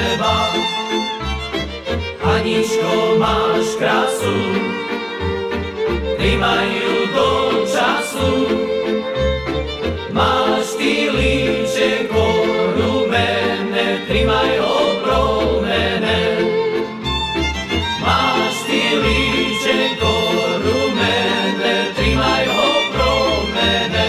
treba. Aničko, máš krásu, primajú do času. Máš ty líčenko rumené, trimaj obromené. Máš ty líčenko rumené, trimaj obromené.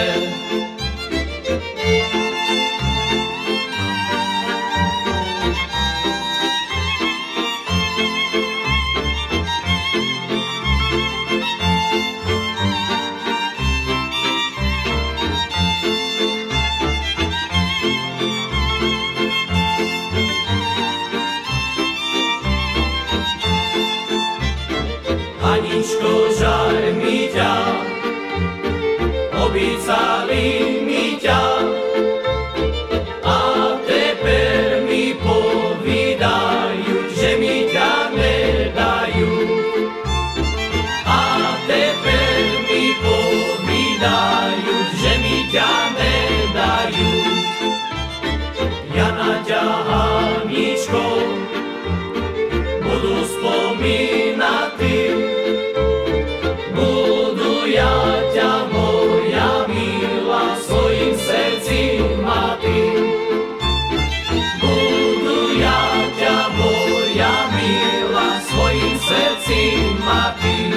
Aničko, žaj mi ťa, obícali mi ťa, a teper mi povídajú, že mi ťa nedajú. A teper mi povídajú, že mi ťa nedajú. Ja na ťa, Aničko, budu spomínať. Budu ja ťa, moja milá, svojim srdcím mať. Budu ja ťa, moja milá, svojim srdcím mať.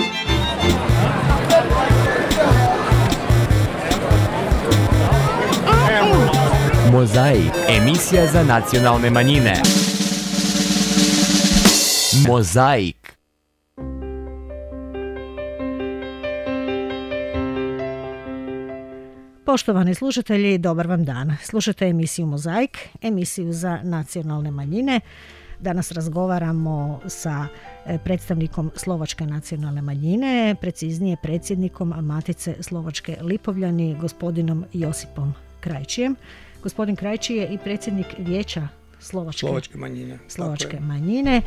Mozaik, emisija za nacionalne manjine. Mozaik. Poštovani slušatelji, dobar vam dan. Slušate emisiju Mozaik, emisiju za nacionalne manjine. Danas razgovaramo sa predstavnikom Slovačke nacionalne manjine, preciznije predsjednikom Matice Slovačke Lipovljani, gospodinom Josipom Krajčijem. Gospodin Krajčij je i predsjednik Vijeća Slovačke manjine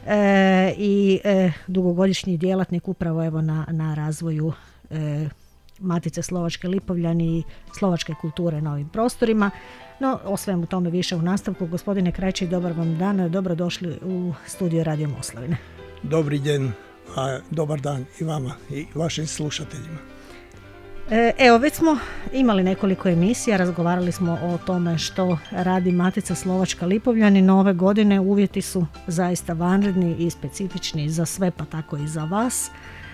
i dugogodišnji djelatnik upravo evo na razvoju Matice Slovačke Lipovljani i slovačke kulture na ovim prostorima. No, o svemu tome više u nastavku. Gospodine Krajčij, dobar vam dan, dobrodošli u studio Radio Moslavine. Dobri den, a dobar dan i vama i vašim slušateljima. Evo, već smo imali nekoliko emisija, razgovarali smo o tome što radi Matica Slovačka Lipovljani, no ove godine uvjeti su zaista vanredni i specifični za sve, pa tako i za vas.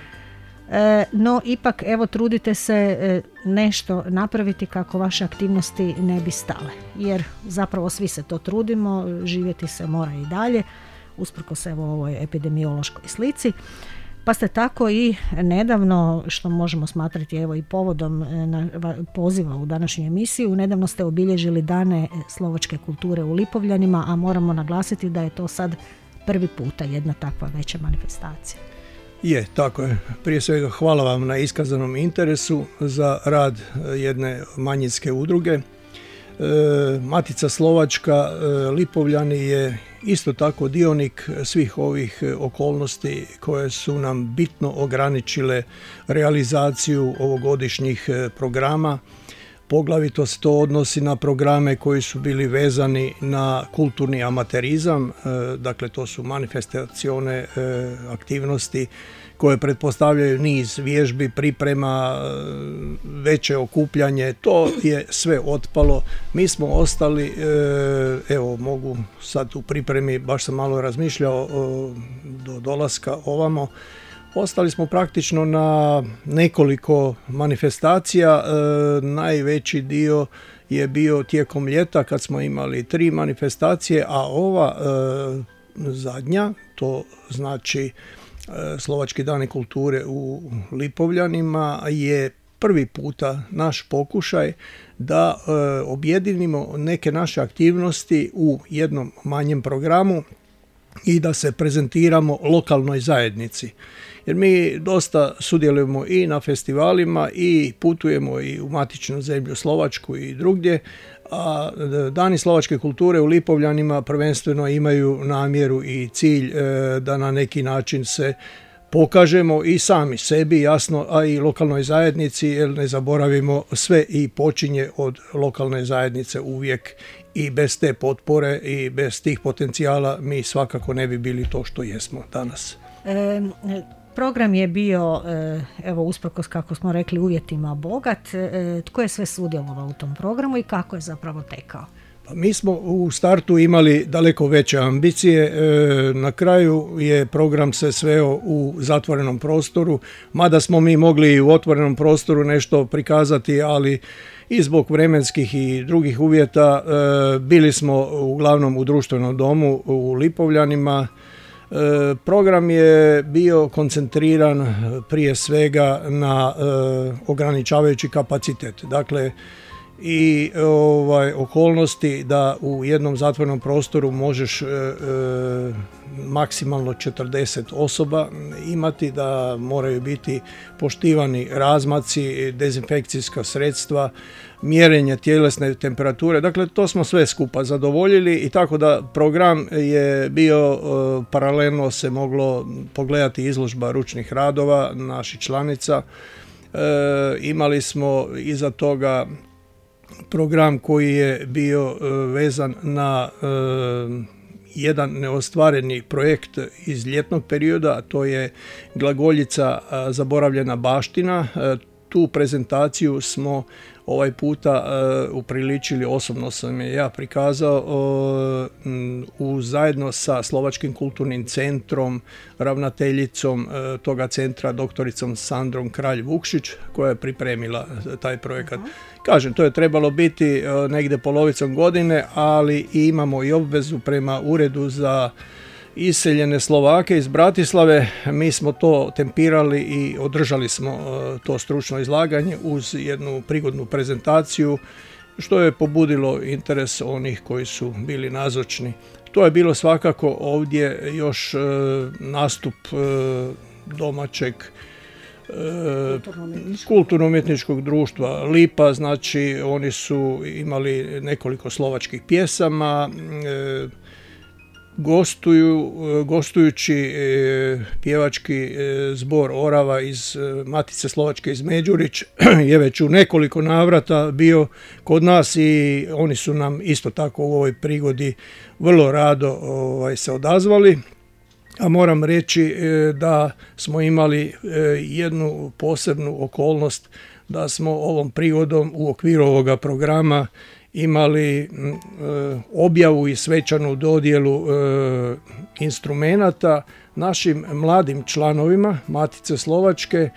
No ipak evo trudite se nešto napraviti kako vaše aktivnosti ne bi stale, jer zapravo svi se to trudimo, živjeti se mora i dalje usprkos evo ovoj epidemiološkoj slici, pa ste tako i nedavno, što možemo smatrati evo i povodom poziva u današnju emisiju, nedavno ste obilježili dane slovačke kulture u Lipovljanima, a moramo naglasiti da je to sad prvi puta jedna takva veća manifestacija. Je, tako je. Prije svega hvala vam na iskazanom interesu za rad jedne manjinske udruge. Matica Slovačka Lipovljani je isto tako dionik svih ovih okolnosti koje su nam bitno ograničile realizaciju ovogodišnjih programa. Poglavito se to odnosi na programe koji su bili vezani na kulturni amaterizam, dakle to su manifestacione aktivnosti koje pretpostavljaju niz vježbi, priprema, veće okupljanje, to je sve otpalo. Mi smo ostali, evo mogu sad u pripremi, baš sam malo razmišljao do dolaska ovamo, ostali smo praktično na nekoliko manifestacija, najveći dio je bio tijekom ljeta kad smo imali 3 manifestacije, a ova zadnja, to znači Slovački dani kulture u Lipovljanima, je prvi puta naš pokušaj da objedinimo neke naše aktivnosti u jednom manjem programu i da se prezentiramo lokalnoj zajednici. Jer mi dosta sudjelujemo i na festivalima i putujemo i u matičnu zemlju Slovačku i drugdje, a Dani slovačke kulture u Lipovljanima prvenstveno imaju namjeru i cilj da na neki način se pokažemo i sami sebi, jasno, a i lokalnoj zajednici, jer ne zaboravimo, sve i počinje od lokalne zajednice uvijek, i bez te potpore i bez tih potencijala mi svakako ne bi bili to što jesmo danas. Program je bio, evo usprkos kako smo rekli, uvjetima bogat. Tko je sve sudjelovao u tom programu i kako je zapravo tekao? Pa mi smo u startu imali daleko veće ambicije, na kraju je program se sveo u zatvorenom prostoru, mada smo mi mogli i u otvorenom prostoru nešto prikazati, ali i zbog vremenskih i drugih uvjeta bili smo uglavnom u društvenom domu u Lipovljanima. Program je bio koncentriran prije svega na ograničavajući kapacitet. Dakle, i okolnosti da u jednom zatvorenom prostoru možeš maksimalno 40 osoba imati, da moraju biti poštivani razmaci, dezinfekcijska sredstva, mjerenje tjelesne temperature. Dakle, to smo sve skupa zadovoljili i tako da program je bio, paralelno se moglo pogledati izložba ručnih radova naših članica. Imali smo iza toga program koji je bio vezan na jedan neostvareni projekt iz ljetnog perioda, a to je glagoljica Zaboravljena baština. Tu prezentaciju smo ovaj puta upriličili, osobno sam je ja prikazao, zajedno sa Slovačkim kulturnim centrom, ravnateljicom toga centra, doktoricom Sandrom Kralj-Vukšić, koja je pripremila taj projekat. Kažem, to je trebalo biti negdje polovicom godine, ali imamo i obvezu prema Uredu za iseljene Slovake iz Bratislave. Mi smo to tempirali i održali smo to stručno izlaganje uz jednu prigodnu prezentaciju, što je pobudilo interes onih koji su bili nazočni. To je bilo svakako ovdje još nastup domaćeg kulturno-umjetničkog društva Lipa, znači oni su imali nekoliko slovačkih pjesama, gostujući pjevački zbor Orava iz Matice Slovačke iz Međurić je već u nekoliko navrata bio kod nas i oni su nam isto tako u ovoj prigodi vrlo rado se odazvali. A moram reći da smo imali jednu posebnu okolnost, da smo ovom prigodom u okviru ovoga programa imali objavu i svečanu dodjelu instrumenata našim mladim članovima Matice Slovačke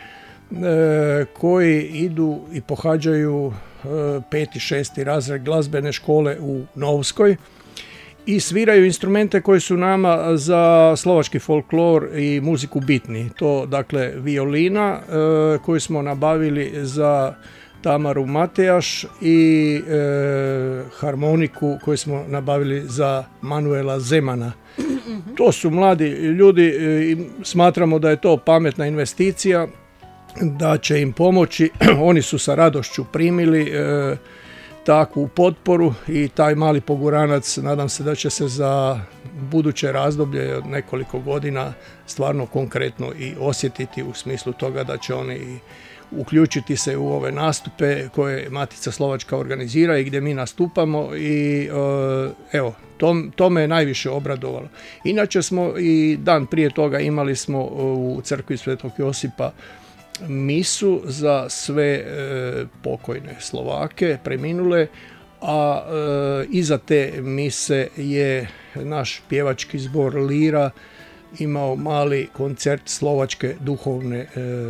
koji idu i pohađaju 5. i 6. razred glazbene škole u Novskoj i sviraju instrumente koji su nama za slovački folklor i muziku bitni. To dakle violina koju smo nabavili za Tamaru Matejaš i harmoniku koju smo nabavili za Manuela Zemana. To su mladi ljudi i smatramo da je to pametna investicija, da će im pomoći. Oni su sa radošću primili takvu potporu i taj mali poguranac, nadam se da će se za buduće razdoblje od nekoliko godina stvarno konkretno i osjetiti u smislu toga da će oni uključiti se u ove nastupe koje Matica Slovačka organizira i gdje mi nastupamo i evo, to me je najviše obradovalo. Inače smo i dan prije toga imali smo u crkvi Svetog Josipa misu za sve pokojne Slovake, preminule, a iza te mise je naš pjevački zbor Lira imao mali koncert slovačke duhovne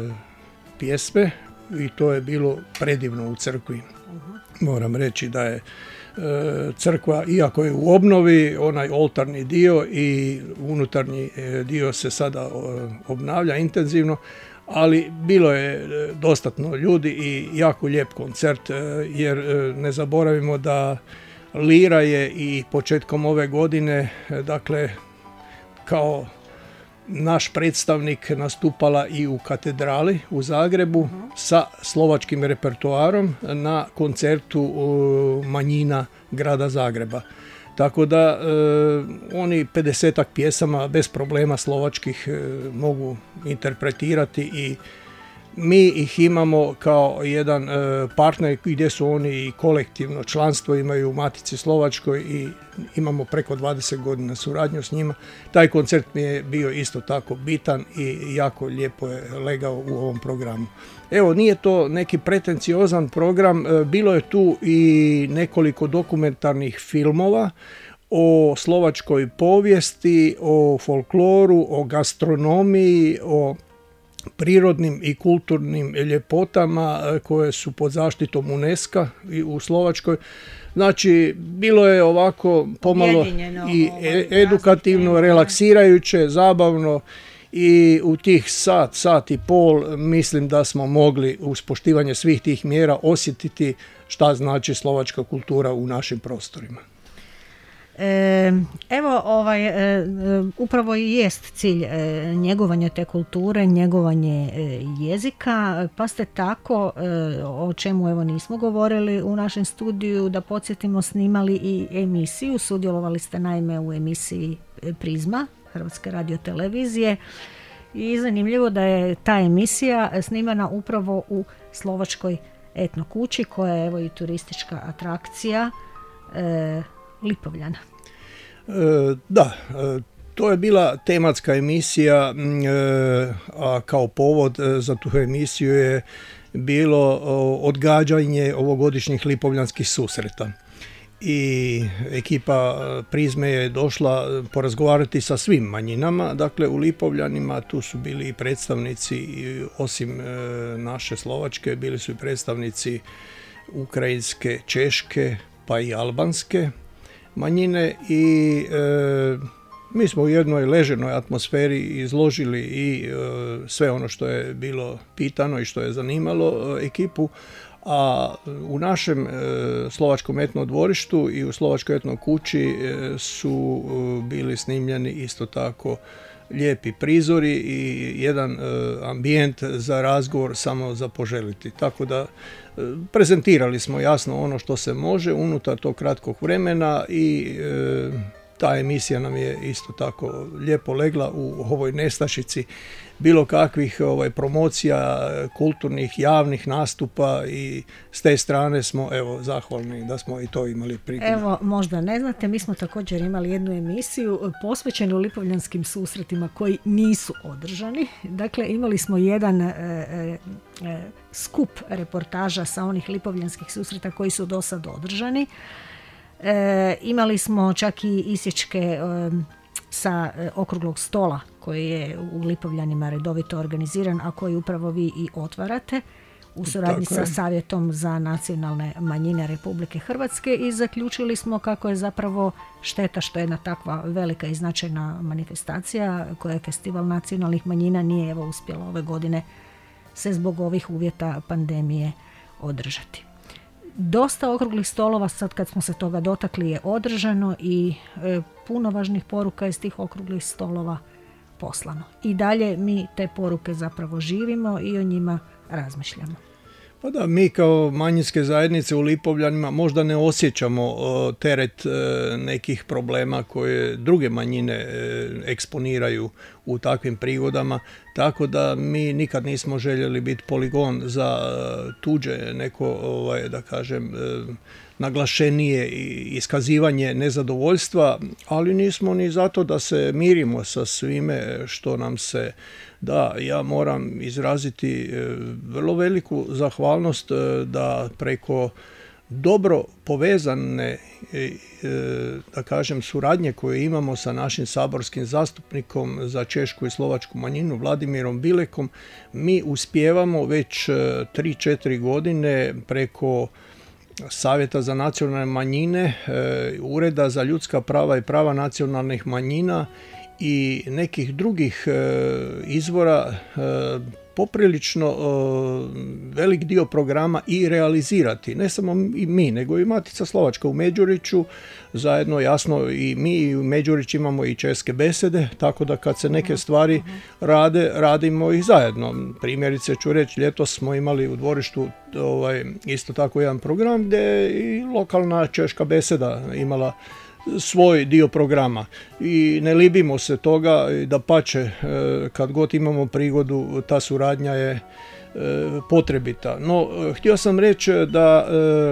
pjesme i to je bilo predivno u crkvi. Moram reći da je crkva, iako je u obnovi, onaj oltarni dio i unutarnji dio se sada obnavlja intenzivno, ali bilo je dostatno ljudi i jako lijep koncert, jer ne zaboravimo da Lira je i početkom ove godine, dakle, kao naš predstavnik nastupala i u katedrali u Zagrebu sa slovačkim repertoarom na koncertu manjina grada Zagreba. Tako da oni 50-ak pjesama bez problema slovačkih mogu interpretirati i mi ih imamo kao jedan partner gdje su oni i kolektivno članstvo imaju u Matici Slovačkoj i imamo preko 20 godina suradnju s njima. Taj koncert mi je bio isto tako bitan i jako lijepo je legao u ovom programu. Evo, nije to neki pretenciozan program, bilo je tu i nekoliko dokumentarnih filmova o slovačkoj povijesti, o folkloru, o gastronomiji, o prirodnim i kulturnim ljepotama koje su pod zaštitom UNESCO u Slovačkoj. Znači, bilo je ovako pomalo i edukativno, relaksirajuće, zabavno i u tih sat i pol mislim da smo mogli uz poštivanje svih tih mjera osjetiti šta znači slovačka kultura u našim prostorima. Evo, upravo i jest cilj njegovanja te kulture, njegovanje jezika, pa ste tako, o čemu evo nismo govorili u našem studiju, da podsjetimo, snimali i emisiju, sudjelovali ste naime u emisiji Prizma Hrvatske radiotelevizije i zanimljivo da je ta emisija snimana upravo u slovačkoj etno kući koja je evo i turistička atrakcija Lipovljana. Da, to je bila tematska emisija, a kao povod za tu emisiju je bilo odgađanje ovogodišnjih lipovljanskih susreta. I ekipa Prizme je došla porazgovarati sa svim manjinama, dakle u Lipovljanima tu su bili i predstavnici, osim naše slovačke, bili su i predstavnici ukrajinske, češke pa i albanske manjine i mi smo u jednoj leženoj atmosferi izložili i sve ono što je bilo pitano i što je zanimalo ekipu, a u našem slovačkom etno dvorištu i u slovačkoj etno kući su bili snimljeni isto tako lijepi prizori i jedan ambijent za razgovor samo za poželiti. Tako da prezentirali smo jasno ono što se može unutar tog kratkog vremena i ta emisija nam je isto tako lijepo legla u ovoj nestašici bilo kakvih promocija kulturnih, javnih nastupa i s te strane smo evo zahvalni da smo i to imali priliku. Evo, možda ne znate, mi smo također imali jednu emisiju posvećenu lipovljanskim susretima koji nisu održani. Dakle, imali smo jedan skup reportaža sa onih lipovljanskih susreta koji su do sad održani. Imali smo čak i isječke sa okruglog stola koji je u Lipovljanima redovito organiziran, a koji upravo vi i otvarate u suradnji sa Savjetom za nacionalne manjine Republike Hrvatske i zaključili smo kako je zapravo šteta što jedna takva velika i značajna manifestacija koja je Festival nacionalnih manjina nije evo uspjela ove godine se zbog ovih uvjeta pandemije održati. Dosta okruglih stolova, sad kad smo se toga dotakli, je održano i puno važnih poruka iz tih okruglih stolova poslano. I dalje mi te poruke zapravo živimo i o njima razmišljamo. Pa da, mi kao manjinske zajednice u Lipovljanima možda ne osjećamo teret nekih problema koje druge manjine eksponiraju u takvim prigodama, tako da mi nikad nismo željeli biti poligon za tuđe neko, da kažem, naglašenije iskazivanje nezadovoljstva, ali nismo ni zato da se mirimo sa svime što nam se da. Ja moram izraziti vrlo veliku zahvalnost da preko dobro povezane, da kažem, suradnje koje imamo sa našim saborskim zastupnikom za češku i slovačku manjinu Vladimirom Bilekom, mi uspijevamo već 3-4 godine preko Savjeta za nacionalne manjine, Ureda za ljudska prava i prava nacionalnih manjina i nekih drugih izvora poprilično velik dio programa i realizirati. Ne samo i mi, nego i Matica Slovačka u Međuriću, zajedno jasno i mi i u Međuriću imamo i česke besede, tako da kad se neke stvari rade, radimo ih zajedno. Primjerice ću reći, ljetos smo imali u dvorištu isto tako jedan program gdje je i lokalna češka beseda imala svoj dio programa i ne libimo se toga, dapače, kad god imamo prigodu ta suradnja je potrebita. No, htio sam reći da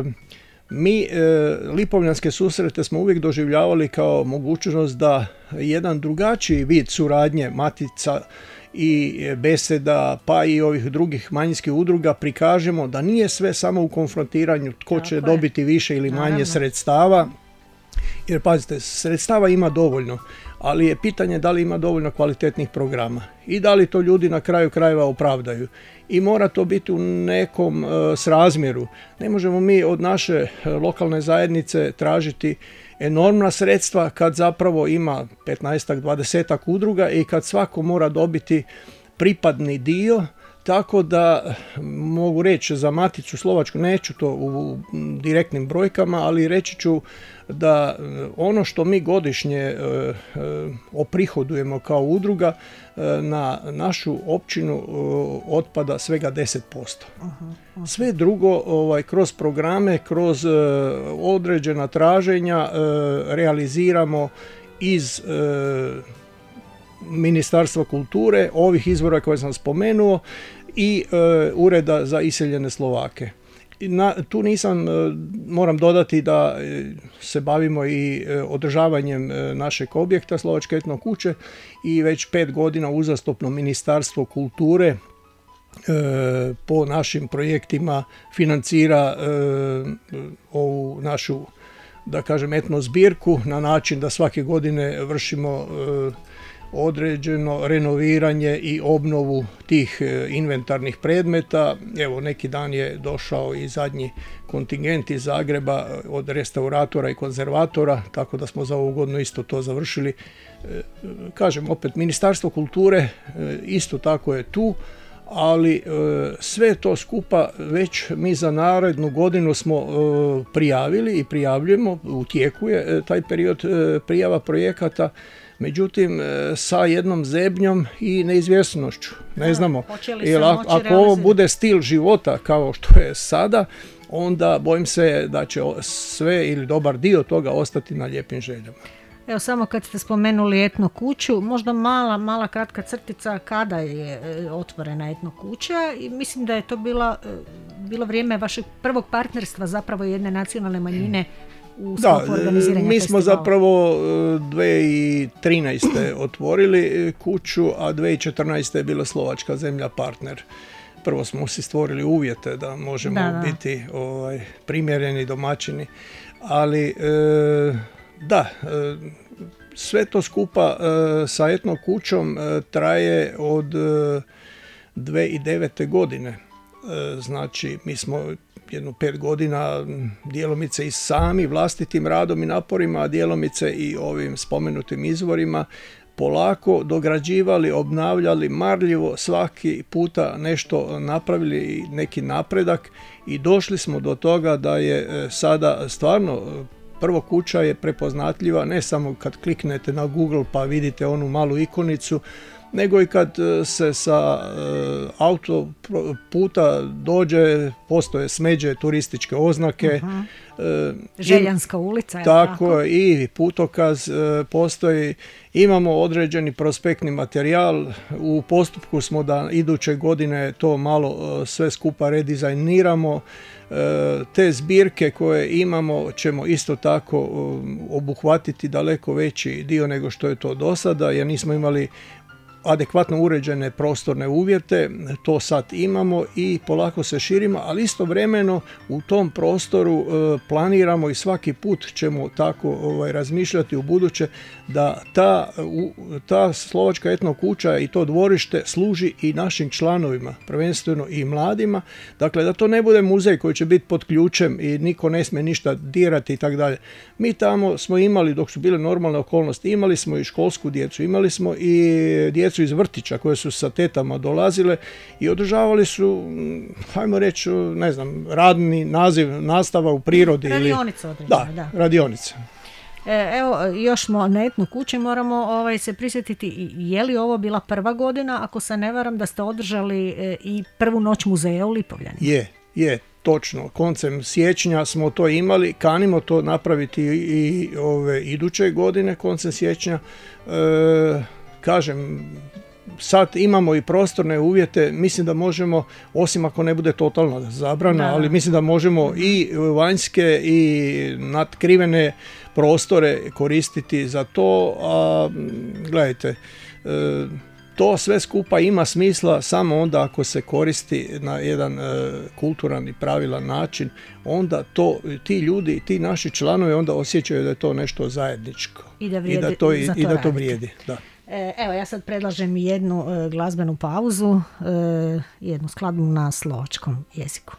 mi Lipovljanske susrete smo uvijek doživljavali kao mogućnost da jedan drugačiji vid suradnje matica i beseda pa i ovih drugih manjinskih udruga prikažemo, da nije sve samo u konfrontiranju tko će dobiti više ili manje sredstava. Jer pazite, sredstava ima dovoljno, ali je pitanje da li ima dovoljno kvalitetnih programa i da li to ljudi na kraju krajeva opravdaju. I mora to biti u nekom srazmjeru. Ne možemo mi od naše lokalne zajednice tražiti enormna sredstva kad zapravo ima 15-ak, 20-ak udruga i kad svako mora dobiti pripadni dio. Tako da mogu reći za Maticu slovačku, neću to u direktnim brojkama, ali reći ću da ono što mi godišnje oprihodujemo kao udruga na našu općinu otpada svega 10%. Sve drugo kroz programe, kroz određena traženja realiziramo iz Ministarstva kulture, ovih izvora koje sam spomenuo i Ureda za iseljene Slovake. Tu moram dodati da se bavimo i održavanjem našeg objekta Slovačke etno kuće i već 5 godina uzastopno Ministarstvo kulture po našim projektima financira ovu našu, da kažem, etno zbirku na način da svake godine vršimo određeno renoviranje i obnovu tih inventarnih predmeta. Evo, neki dan je došao i zadnji kontingent iz Zagreba od restauratora i konzervatora, tako da smo za ovu godinu isto to završili. Kažem, opet, Ministarstvo kulture isto tako je tu, ali sve to skupa već mi za narednu godinu smo prijavili i prijavljujemo, u tijeku je taj period prijava projekata. Međutim, sa jednom zebnjom i neizvjesnošću. Ne znamo. Jer ako ovo bude stil života kao što je sada, onda bojim se da će sve ili dobar dio toga ostati na lijepim željama. Evo, samo kad ste spomenuli etno kuću, možda mala kratka crtica kada je otvorena etno kuća, i mislim da je to bilo vrijeme vašeg prvog partnerstva zapravo jedne nacionalne manjine u sklopu organiziranja mi festivala. smo zapravo 2013. otvorili kuću, a 2014. je bila Slovačka zemlja partner. Prvo smo si stvorili uvjete da možemo biti primjereni domaćini, ali sve to skupa sa etno kućom traje od 2009. godine. Znači, mi smo jedno 5 godina djelomice i sami vlastitim radom i naporima, a djelomice i ovim spomenutim izvorima polako dograđivali, obnavljali, marljivo svaki puta nešto napravili, neki napredak, i došli smo do toga da je sada stvarno prvo kuća je prepoznatljiva, ne samo kad kliknete na Google pa vidite onu malu ikonicu, nego i kad se sa autoputa dođe, postoje smeđe, turističke oznake. Željanska ulica. Tako, i putokaz postoji. Imamo određeni prospektni materijal. U postupku smo da iduće godine to malo sve skupa redizajniramo. Te zbirke koje imamo ćemo isto tako obuhvatiti daleko veći dio nego što je to do sada, jer nismo imali adekvatno uređene prostorne uvjete. To sad imamo i polako se širimo, ali istovremeno u tom prostoru planiramo i svaki put ćemo tako razmišljati u buduće da ta Slovačka etno kuća i to dvorište služi i našim članovima, prvenstveno i mladima. Dakle, da to ne bude muzej koji će biti pod ključem i niko ne smije ništa dirati i tako dalje. Mi tamo smo imali, dok su bile normalne okolnosti, imali smo i školsku djecu, imali smo i djecu iz vrtića koje su sa tetama dolazile i održavali su, hajmo reći, ne znam, radni naziv nastava u prirodi. Radionica određena, da. Radionica. Evo, još smo na etno kući, moramo se prisjetiti, je li ovo bila prva godina, ako se ne varam, da ste održali i prvu noć muzeja u Lipovljani? Je. točno, koncem siječnja smo to imali, kanimo to napraviti i ove iduće godine, koncem siječnja. Kažem, sad imamo i prostorne uvjete, mislim da možemo, osim ako ne bude totalna zabrana, ali mislim da možemo i vanjske i natkrivene prostore koristiti za to. A gledajte, to sve skupa ima smisla samo onda ako se koristi na jedan kulturan i pravilan način, onda to ti ljudi, ti naši članovi onda osjećaju da je to nešto zajedničko i da to vrijedi. Da. Evo, ja sad predlažem jednu glazbenu pauzu, jednu skladbu na slovačkom jeziku.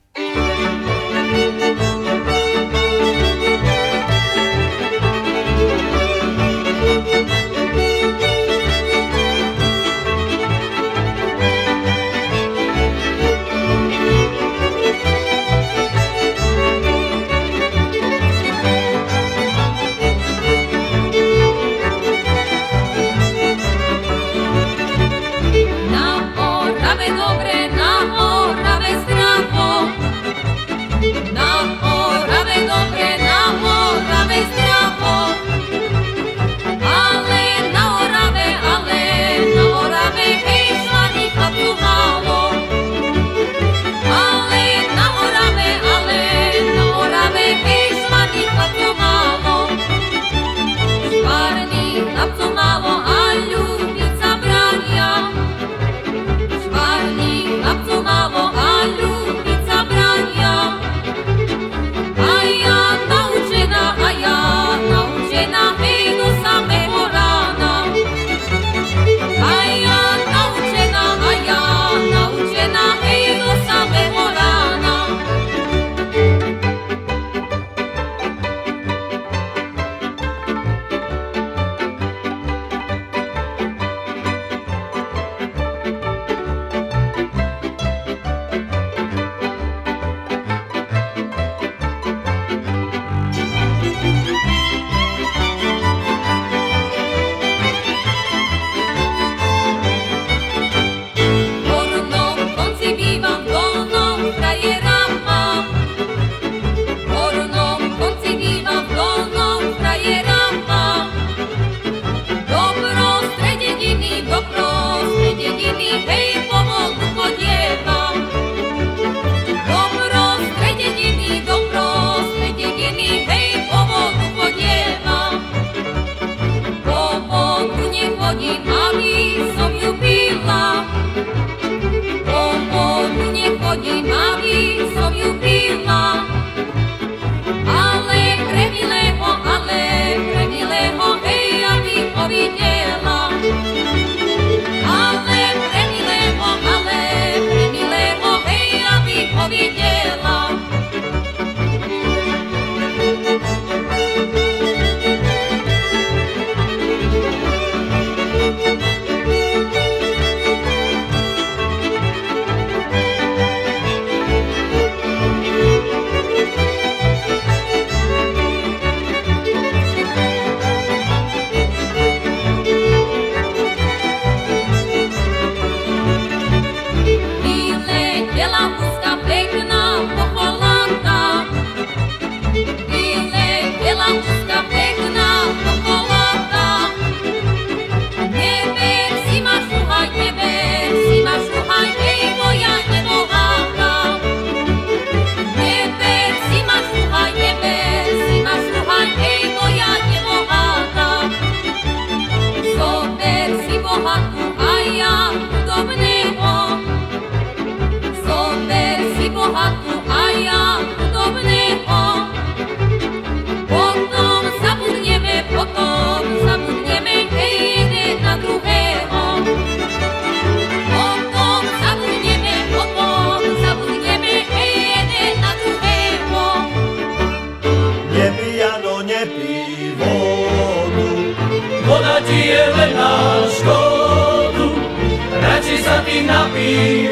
napij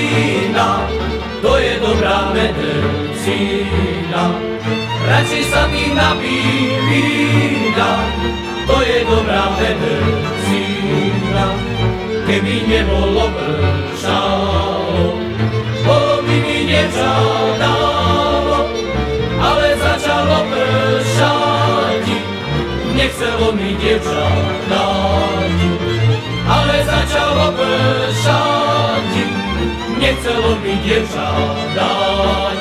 vína, to je dobrá medicína. Radši sa ty napij vína, to je dobrá medicína. Keby nebolo pršalo, bolo by mi nevzal. chcelo mi dievča dať, ale začalo pršať, nechcelo mi dievča dať.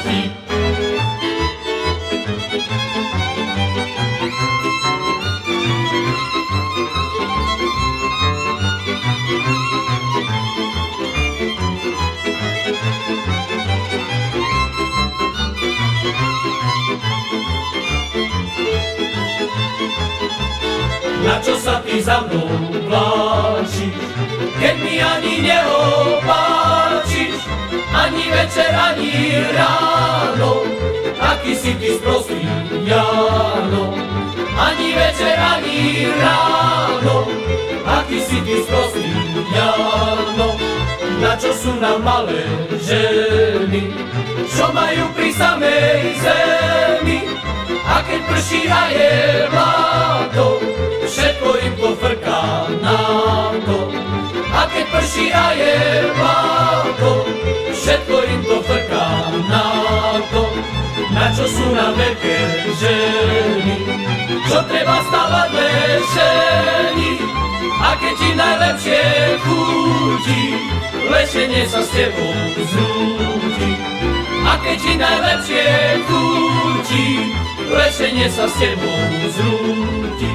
Na čo sa ty za mnou vláčiš, keď mi ani neopáčiš, ani večer, ani ráno, aký si ty sprostý Jáno. Ani večer, ani ráno, aký si ty sprostý Jáno. Na čo sú nám malé ženy, čo majú pri samej zemi, a keď prší a je vláto, všetko im to frká na to. A keď prší a je vláto, všetko im to frká na to. Na čo sú nám veľké ženy, čo treba stavať lešení, a keď ti najlepšie chutí, lešenie sa s tebou zrúti. A keď ti najlepšie chutí, lešenie sa s tebou zrúti.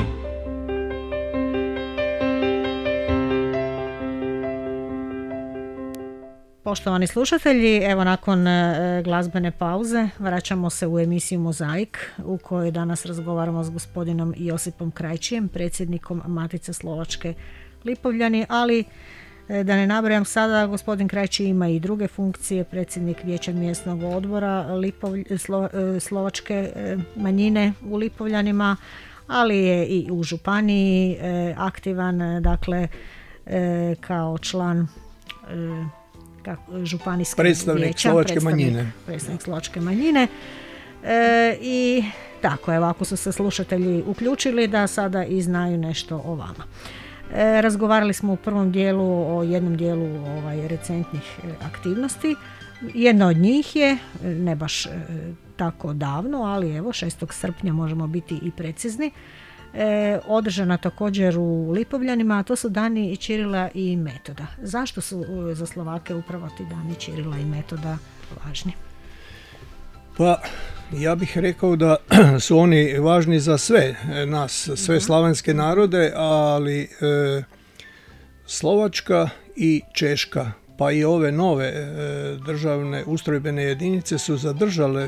Poštovani slušatelji, evo nakon glazbene pauze vraćamo se u emisiju Mozaik u kojoj danas razgovaramo s gospodinom Josipom Krajčijem, predsjednikom Matice Slovačke Lipovljani, ali da ne nabrajam sada, gospodin Krajčij ima i druge funkcije, predsjednik Vijeća mjesnog odbora slovačke manjine u Lipovljanima, ali je i u županiji aktivan, dakle kao član županijskog vijeća, predstavnik slovačke manjine. I tako, evo, ako su se slušatelji uključili da sada i znaju nešto o vama. Razgovarali smo u prvom dijelu o jednom dijelu recentnih aktivnosti. Jedna od njih je, ne baš tako davno, ali evo 6. srpnja možemo biti i precizni, održana također u Lipovljanima, a to su dani Ćirila i Metoda. Zašto su za Slovake upravo ti dani Ćirila i Metoda važni? Pa ja bih rekao da su oni važni za sve nas, sve slavenske narode, ali Slovačka i Češka, pa i ove nove državne ustrojbene jedinice su zadržale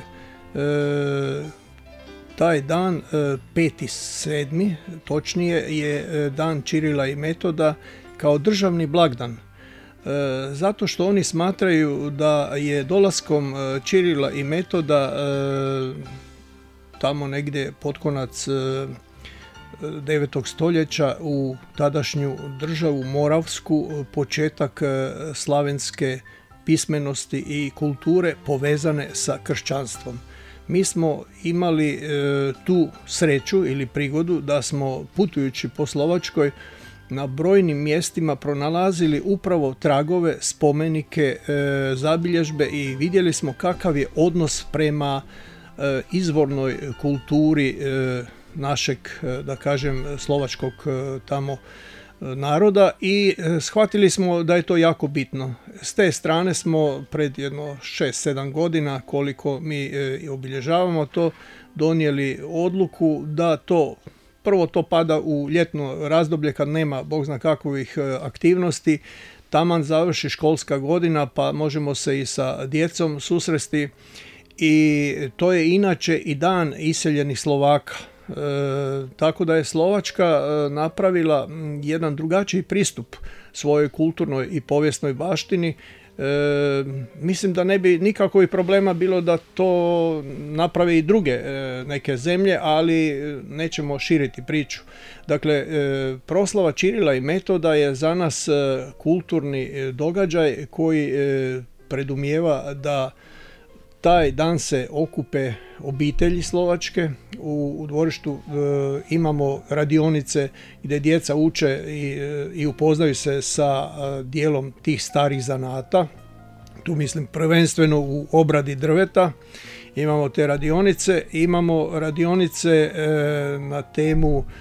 taj dan, 5.7. točnije je dan Ćirila i Metoda kao državni blagdan. Zato što oni smatraju da je dolaskom Ćirila i Metoda tamo negdje potkonac 9. stoljeća u tadašnju državu Moravsku početak slavenske pismenosti i kulture povezane sa kršćanstvom. Mi smo imali tu sreću ili prigodu da smo putujući po Slovačkoj na brojnim mjestima pronalazili upravo tragove, spomenike, zabilježbe i vidjeli smo kakav je odnos prema izvornoj kulturi našeg, da kažem, slovačkog tamo naroda i shvatili smo da je to jako bitno. S te strane smo pred jedno 6-7 godina, koliko mi obilježavamo to, donijeli odluku da to, prvo to pada u ljetno razdoblje kad nema bog zna kakvih aktivnosti, taman završi školska godina pa možemo se i sa djecom susresti i to je inače i dan iseljenih Slovaka. Tako da je Slovačka napravila jedan drugačiji pristup svojoj kulturnoj i povijesnoj baštini. Mislim da ne bi nikakvih problema bilo da to naprave i druge neke zemlje, ali nećemo širiti priču. Dakle, proslava Ćirila i Metoda je za nas kulturni događaj koji predumijeva da taj dan se okupe obitelji slovačke. U dvorištu imamo radionice gdje djeca uče i upoznaju se sa dijelom tih starih zanata. Tu mislim prvenstveno u obradi drveta. Imamo te radionice. Imamo radionice na temu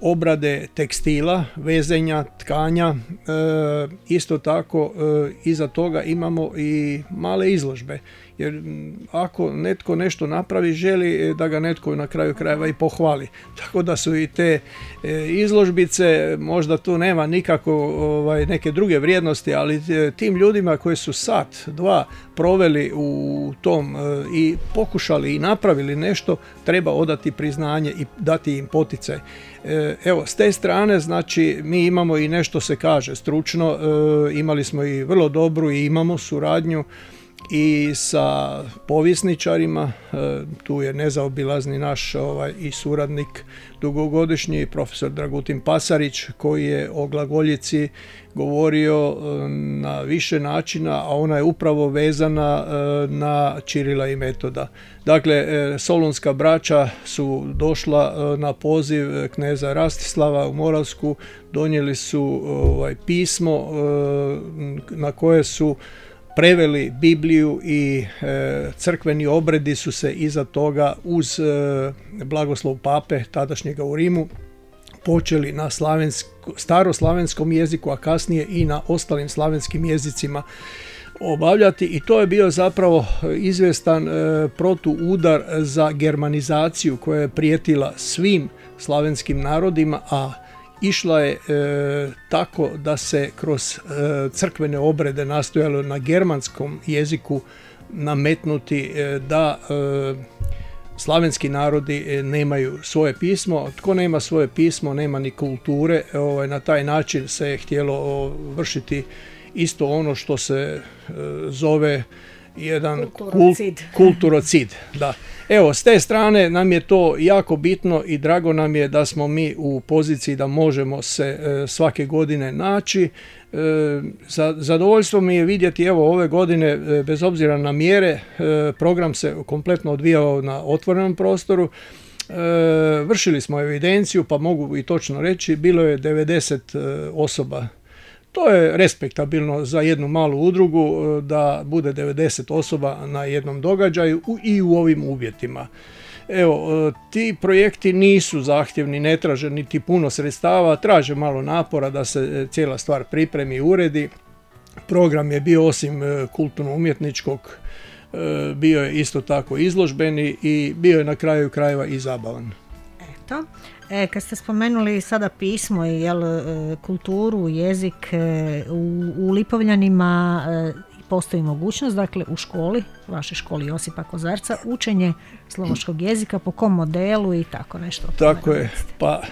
obrade tekstila, vezenja, tkanja. Isto tako iza toga imamo i male izložbe. Jer ako netko nešto napravi, želi da ga netko na kraju krajeva i pohvali. Tako da su i te izložbice, možda tu nema nikako neke druge vrijednosti, ali tim ljudima koji su sat, dva proveli u tom i pokušali i napravili nešto, treba odati priznanje i dati im poticaj. Evo, s te strane, znači, mi imamo i nešto se kaže stručno, imali smo i vrlo dobru i imamo suradnju i sa povjesničarima. Tu je nezaobilazni naš i suradnik dugogodišnji profesor Dragutin Pasarić, koji je o glagoljici govorio na više načina, a ona je upravo vezana na Čirila i Metoda. Dakle, solunska braća su došla na poziv kneza Rastislava u Moravsku, donijeli su pismo na koje su preveli Bibliju i crkveni obredi su se iza toga uz blagoslov pape tadašnjega u Rimu počeli na staroslavenskom jeziku, a kasnije i na ostalim slavenskim jezicima obavljati, i to je bio zapravo izvjestan protuudar za germanizaciju koja je prijetila svim slavenskim narodima, a išla je tako da se kroz crkvene obrede nastojalo na germanskom jeziku nametnuti da slavenski narodi nemaju svoje pismo. Tko nema svoje pismo, nema ni kulture. Na taj način se je htjelo vršiti isto ono što se zove jedan kulturocid. Da. Evo, s te strane nam je to jako bitno i drago nam je da smo mi u poziciji da možemo se svake godine naći. Zadovoljstvo mi je vidjeti, evo, ove godine, bez obzira na mjere, program se kompletno odvijao na otvorenom prostoru. Vršili smo evidenciju, pa mogu i točno reći, bilo je 90 osoba. To je respektabilno za jednu malu udrugu da bude 90 osoba na jednom događaju i u ovim uvjetima. Evo, ti projekti nisu zahtjevni, ne traže niti puno sredstava, traže malo napora da se cijela stvar pripremi i uredi. Program je bio osim kulturno-umjetničkog, bio je isto tako izložbeni i bio je na kraju krajeva i zabavan. Eto. Kad ste spomenuli sada pismo i kulturu, jezik, u Lipovljanima postoji mogućnost, dakle u školi, vašoj školi Josipa Kozarca, učenje slovačkog jezika, po kom modelu i tako nešto. Tako je, pa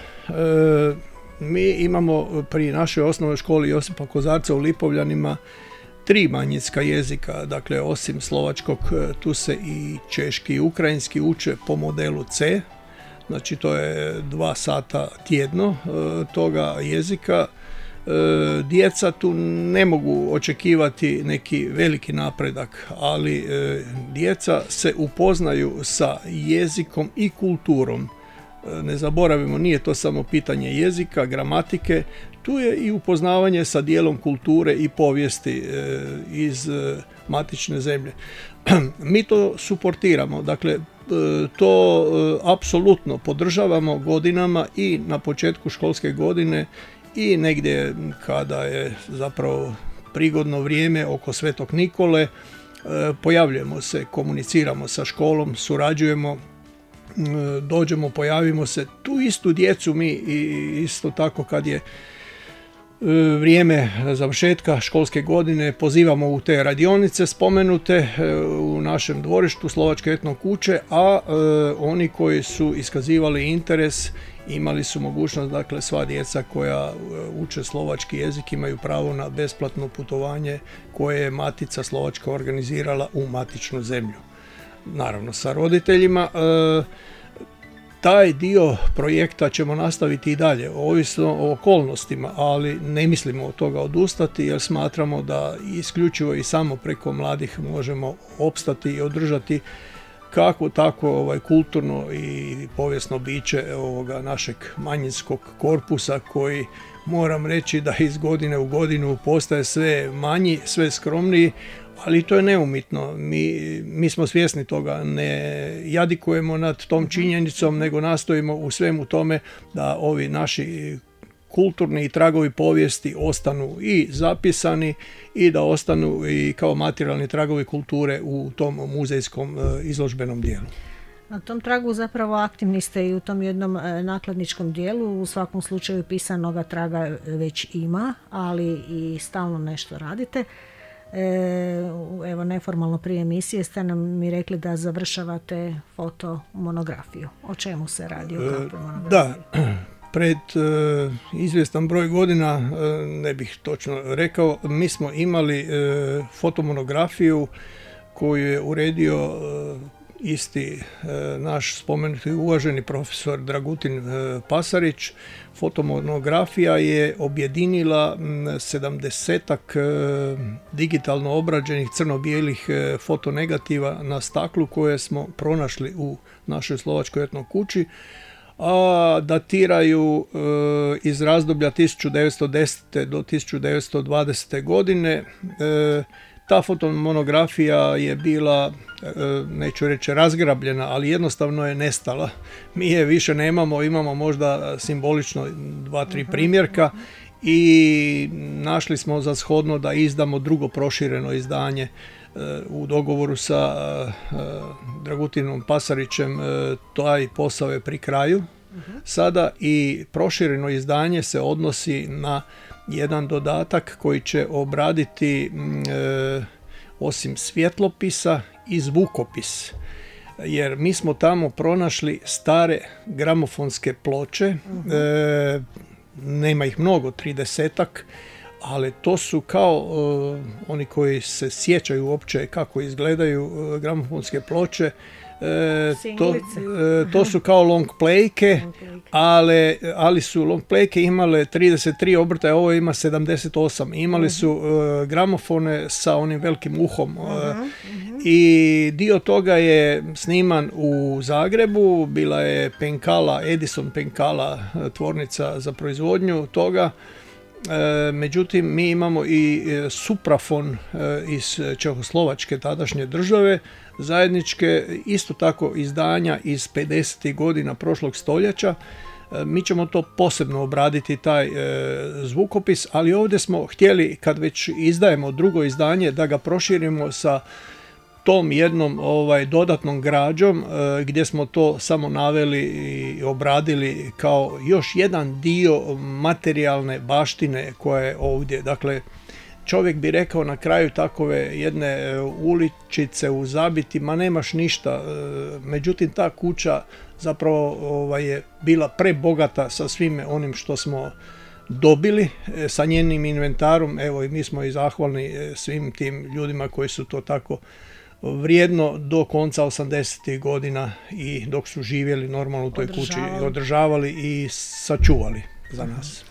mi imamo pri našoj osnovnoj školi Josipa Kozarca u Lipovljanima 3 manjinska jezika, dakle osim slovačkog tu se i češki i ukrajinski uče po modelu C. Znači to je 2 sata tjedno toga jezika. Djeca tu ne mogu očekivati neki veliki napredak, ali djeca se upoznaju sa jezikom i kulturom. Ne zaboravimo, nije to samo pitanje jezika, gramatike, tu je i upoznavanje sa dijelom kulture i povijesti iz matične zemlje. Mi to suportiramo, dakle to apsolutno podržavamo godinama i na početku školske godine i negdje kada je zapravo prigodno vrijeme oko Svetog Nikole, pojavljujemo se, komuniciramo sa školom, surađujemo, dođemo, pojavimo se. Tu istu djecu mi isto tako kad je vrijeme završetka školske godine pozivamo u te radionice spomenute u našem dvorištu Slovačke etno kuće, a oni koji su iskazivali interes imali su mogućnost, dakle sva djeca koja uče slovački jezik imaju pravo na besplatno putovanje koje je Matica Slovačka organizirala u matičnu zemlju. Naravno sa roditeljima. Taj dio projekta ćemo nastaviti i dalje, ovisno o okolnostima, ali ne mislimo od toga odustati jer smatramo da isključivo i samo preko mladih možemo opstati i održati kako tako kulturno i povijesno biće ovoga našeg manjinskog korpusa koji, moram reći, da iz godine u godinu postaje sve manji, sve skromniji, ali to je neumitno. Mi smo svjesni toga, ne jadikujemo nad tom činjenicom, nego nastojimo u svemu tome da ovi naši kulturni tragovi povijesti ostanu i zapisani i da ostanu i kao materijalni tragovi kulture u tom muzejskom izložbenom dijelu. Na tom tragu zapravo aktivni ste i u tom jednom nakladničkom dijelu, u svakom slučaju pisanoga traga već ima, ali i stalno nešto radite. Evo, neformalno prije emisije ste mi rekli da završavate fotomonografiju. O čemu se radi? O kakvoj monografiji? Da, pred izvjestan broj godina, ne bih točno rekao, mi smo imali fotomonografiju koju je uredio isti naš spomenuti uvaženi profesor Dragutin Pasarić. Fotomonografija je objedinila 70-ak digitalno obrađenih crno-bijelih fotonegativa na staklu koje smo pronašli u našoj Slovačkoj etno kući, a datiraju iz razdoblja 1910. do 1920. godine. Ta fotomonografija je bila, neću reći razgrabljena, ali jednostavno je nestala. Mi je više nemamo, imamo možda simbolično 2-3 primjerka i našli smo za shodno da izdamo drugo prošireno izdanje. U dogovoru sa Dragutinom Pasarićem taj posao je pri kraju sada i prošireno izdanje se odnosi na jedan dodatak koji će obraditi osim svjetlopisa i zvukopis. Jer mi smo tamo pronašli stare gramofonske ploče, nema ih mnogo, 30-ak, ali to su kao oni koji se sjećaju uopće kako izgledaju gramofonske ploče, to su kao long playke, ali su long playke imale 33 obrta, a ovo ima 78. Imali su gramofone sa onim velikim uhom i dio toga je sniman u Zagrebu, bila je Penkala, Edison Penkala, tvornica za proizvodnju toga. Međutim, mi imamo i suprafon iz Čehoslovačke tadašnje države, zajedničke isto tako izdanja iz 50. godina prošlog stoljeća. Mi ćemo to posebno obraditi, taj zvukopis, ali ovdje smo htjeli, kad već izdajemo drugo izdanje, da ga proširimo sa tom jednom dodatnom građom gdje smo to samo naveli i obradili kao još jedan dio materijalne baštine koja je ovdje. Dakle, čovjek bi rekao na kraju takove jedne uličice u Zabiti, ma nemaš ništa. Međutim, ta kuća zapravo je bila prebogata sa svime onim što smo dobili, sa njenim inventarom. Evo, i mi smo i zahvalni svim tim ljudima koji su to tako vrijedno do konca 80. godina i dok su živjeli normalno u toj kući, održavali i sačuvali za nas.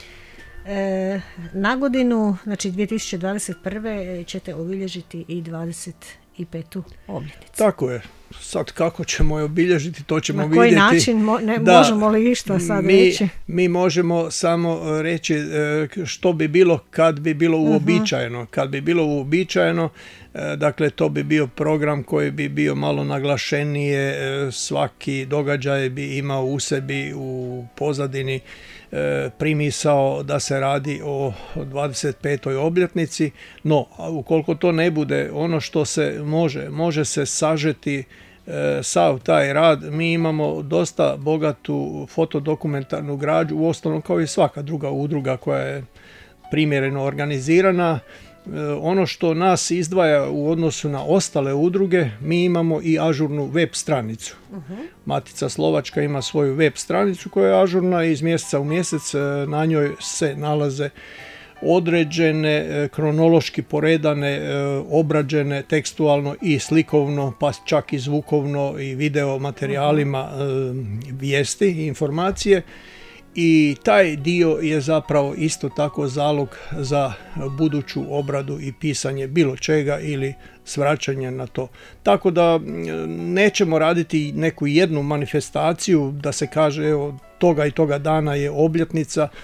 Na godinu, znači 2021. ćete obilježiti i 25. obljetnicu. Tako je. Sad kako ćemo je obilježiti, to ćemo vidjeti. Na koji način, možemo li išta sad reći? Mi možemo samo reći što bi bilo kad bi bilo uobičajeno. Kad bi bilo uobičajeno, dakle to bi bio program koji bi bio malo naglašenije, svaki događaj bi imao u sebi, u pozadini primisao da se radi o 25. obljetnici, no ukoliko to ne bude ono što se može se sažeti sav taj rad. Mi imamo dosta bogatu fotodokumentarnu građu, uostalom kao i svaka druga udruga koja je primjereno organizirana. Ono što nas izdvaja u odnosu na ostale udruge, mi imamo i ažurnu web stranicu. Matica Slovačka ima svoju web stranicu koja je ažurna i iz mjeseca u mjesec na njoj se nalaze određene, kronološki poredane, obrađene tekstualno i slikovno, pa čak i zvukovno i video materijalima vijesti i informacije. I taj dio je zapravo isto tako zalog za buduću obradu i pisanje bilo čega ili svraćanje na to. Tako da nećemo raditi neku jednu manifestaciju da se kaže evo toga i toga dana je obljetnica.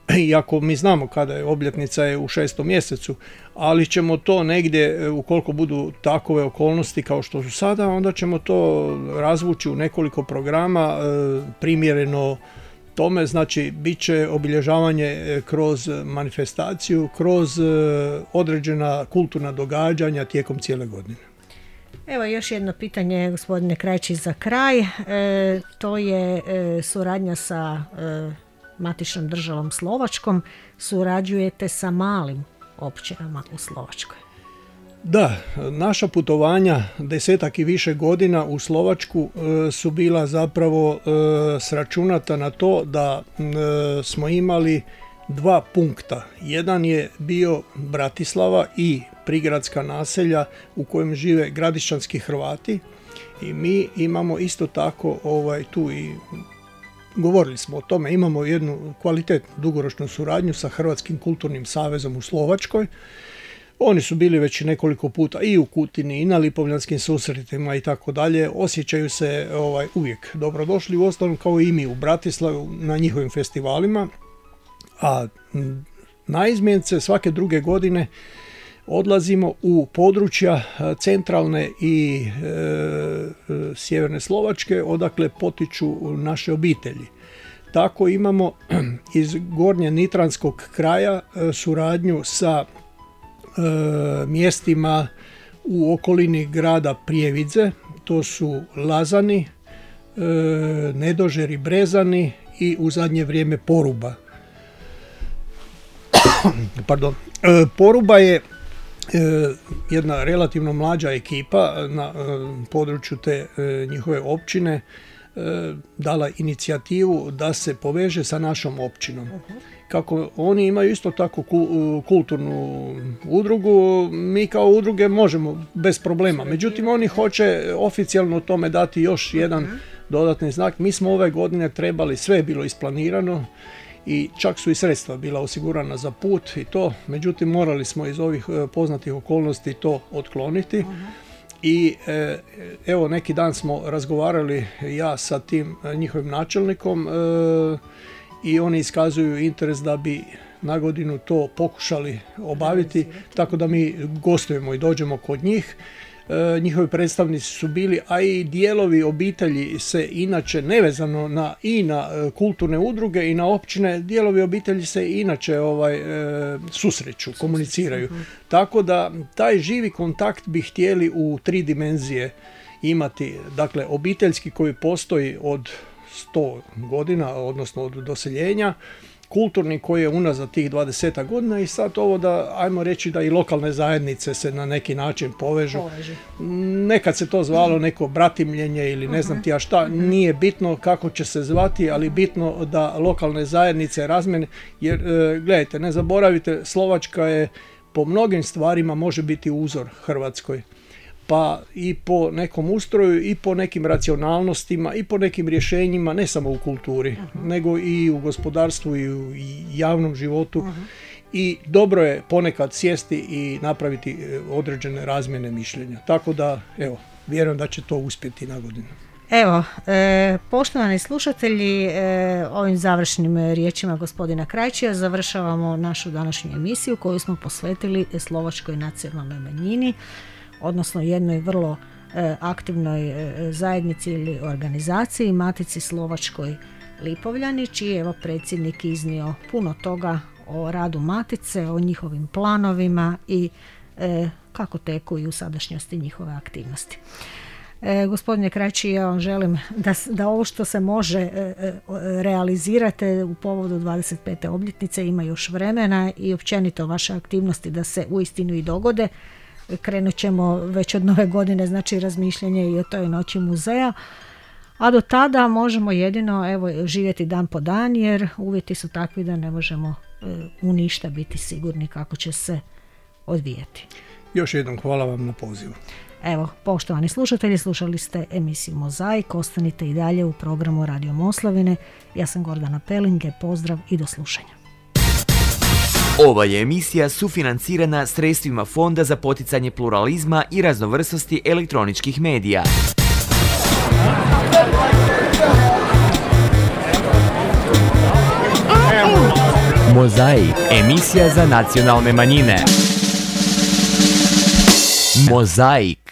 iako mi znamo kada je obljetnica je u 6. mjesecu, ali ćemo to negdje, ukoliko budu takove okolnosti kao što su sada, onda ćemo to razvući u nekoliko programa primjereno tome, znači bit će obilježavanje kroz manifestaciju, kroz određena kulturna događanja tijekom cijele godine. Evo još jedno pitanje, gospodine Krajčić, za kraj. To je suradnja sa matičnom državom Slovačkom. Surađujete sa malim općinama u Slovačkoj. Da, naša putovanja 10 i više godina u Slovačku su bila zapravo sračunata na to da smo imali 2 punkta. Jedan je bio Bratislava i prigradska naselja u kojem žive gradišćanski Hrvati i mi imamo isto tako tu i govorili smo o tome, imamo jednu kvalitetnu dugoročnu suradnju sa Hrvatskim kulturnim savezom u Slovačkoj. Oni su bili već nekoliko puta i u Kutini i na Lipovljanskim susretima i tako dalje. Osjećaju se uvijek dobrodošli, uostalom kao i mi u Bratislavu na njihovim festivalima. A naizmjence svake druge godine odlazimo u područja centralne i sjeverne Slovačke, odakle potiču naše obitelji. Tako imamo iz Gornje Nitranskog kraja suradnju sa mjestima u okolini grada Prijevidze, to su Lazani, Nedožer i Brezani i u zadnje vrijeme Poruba. Pardon. Poruba je jedna relativno mlađa ekipa na području te njihove općine dala inicijativu da se poveže sa našom općinom. Kako oni imaju isto tako kulturnu udrugu, mi kao udruge možemo bez problema. Međutim, oni hoće oficijalno tome dati još jedan dodatni znak. Mi smo ove godine trebali, sve je bilo isplanirano i čak su i sredstva bila osigurana za put i to. Međutim, morali smo iz ovih poznatih okolnosti to otkloniti. I evo neki dan smo razgovarali ja sa tim njihovim načelnikom i oni iskazuju interes da bi na godinu to pokušali obaviti, tako da mi gostujemo i dođemo kod njih. Njihovi predstavnici su bili, a i dijelovi obitelji se inače nevezano na kulturne udruge i na općine, dijelovi obitelji se inače susreću, komuniciraju. Tako da taj živi kontakt bi htjeli u 3 dimenzije imati. Dakle, obiteljski koji postoji od 100 godina, odnosno od doseljenja, kulturni koji je unazad tih 20 godina i sad ovo da, ajmo reći da i lokalne zajednice se na neki način povežu. Nekad se to zvalo neko bratimljenje ili ne znam ti ja šta, nije bitno kako će se zvati, ali bitno da lokalne zajednice razmjene, jer gledajte, ne zaboravite, Slovačka je po mnogim stvarima može biti uzor Hrvatskoj. Pa i po nekom ustroju i po nekim racionalnostima i po nekim rješenjima, ne samo u kulturi, nego i u gospodarstvu i u javnom životu. I dobro je ponekad sjesti i napraviti određene razmjene mišljenja. Tako da, evo, vjerujem da će to uspjeti na godinu. Evo, poštovani slušatelji, ovim završnim riječima gospodina Krajčija završavamo našu današnju emisiju koju smo posvetili slovačkoj nacionalnoj manjini, odnosno jednoj vrlo aktivnoj zajednici ili organizaciji, Matici Slovačkoj Lipovljani, čiji je evo predsjednik iznio puno toga o radu Matice, o njihovim planovima i kako teku i u sadašnjosti njihove aktivnosti. Gospodine Krajčiji, ja vam želim da ovo što se može realizirate u povodu 25. obljetnice, ima još vremena i općenito vaše aktivnosti da se uistinu i dogode. Krenut ćemo već od nove godine, znači razmišljanje i o toj noći muzeja, a do tada možemo jedino živjeti dan po dan, jer uvjeti su takvi da ne možemo u ništa biti sigurni kako će se odvijeti. Još jednom hvala vam na pozivu. Evo, poštovani slušatelji, slušali ste emisiju Mozaik, ostanite i dalje u programu Radio Moslavine. Ja sam Gordana Pelinge, pozdrav i do slušanja. Ova je emisija sufinancirana sredstvima Fonda za poticanje pluralizma i raznovrsnosti elektroničkih medija. Mozaik, emisija za nacionalne manjine. Mozaik.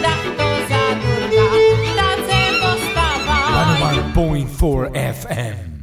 .4 FM